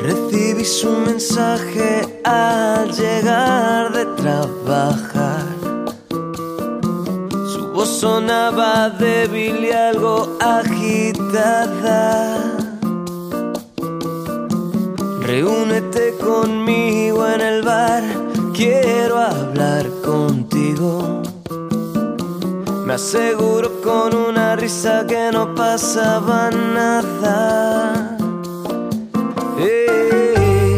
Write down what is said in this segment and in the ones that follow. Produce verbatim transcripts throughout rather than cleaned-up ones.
Recibí su mensaje al llegar de trabajar. Su voz sonaba débil y algo agitada. Reúnete conmigo en el bar, quiero hablar contigo. Me aseguro con una risa que no pasaba nada. Hey.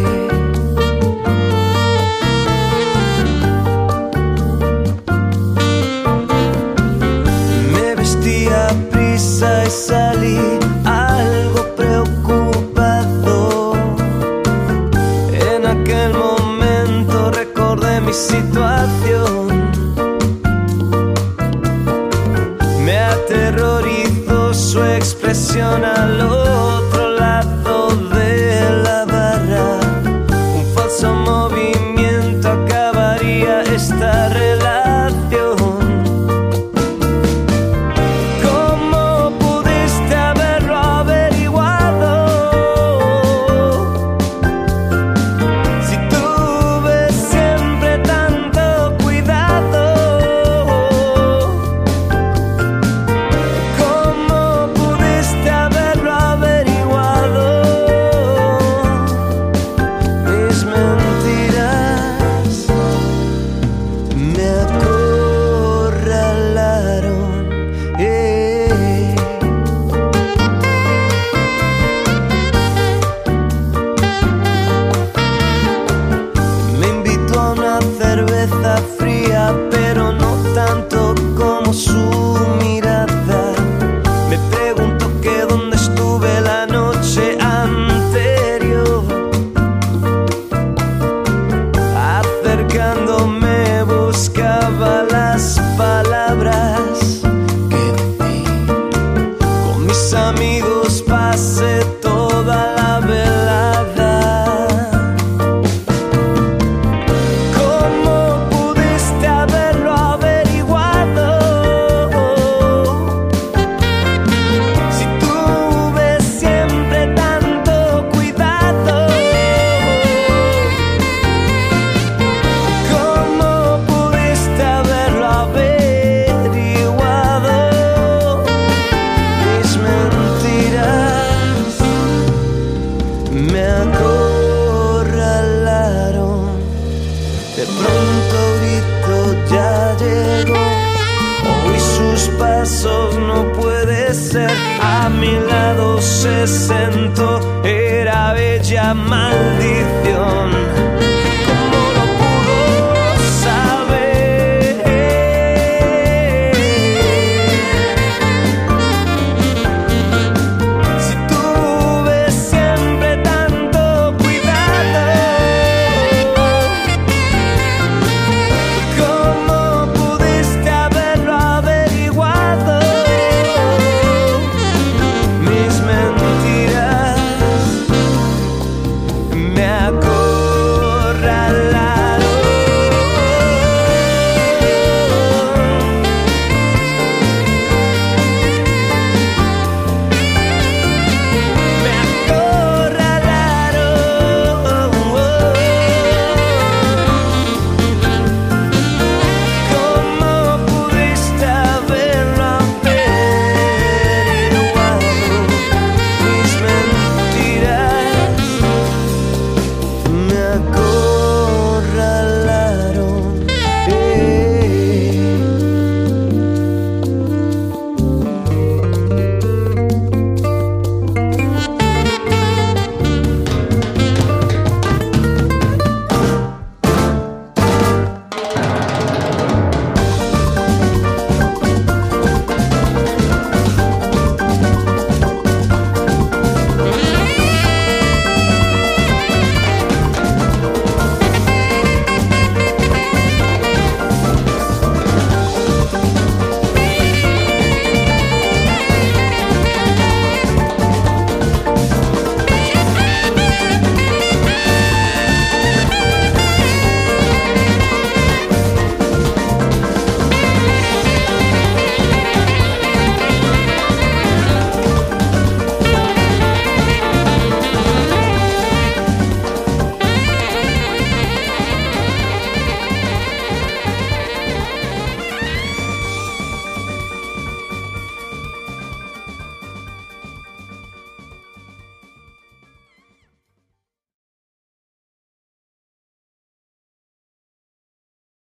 Me vestí a prisa y salí algo preocupado. En aquel momento recordé mi situación. Me aterrorizó su expresión al otro lado de la barra. Un falso movimiento acabaría esta relación. ¿Cómo pudiste haberlo averiguado? Si tuve siempre tanto cuidado. ¿Cómo pudiste haberlo averiguado? Mis mentiras me acorralaron. eh. Me invitó a una cerveza fría, pero no tanto como su mirada. Me preguntó que dónde estuve la noche anterior. Acercándome buscaba las palabras que decir. Con mis amigos pasé toda la velada. ¿Cómo pudiste haberlo averiguado? Si tuve siempre tanto cuidado. ¿Cómo pudiste haberlo averiguado? Mis mentiras me acorralaron. De pronto grito, ya llegó. Oí sus pasos, no puede ser. A mi lado se sentó, era bella maldición.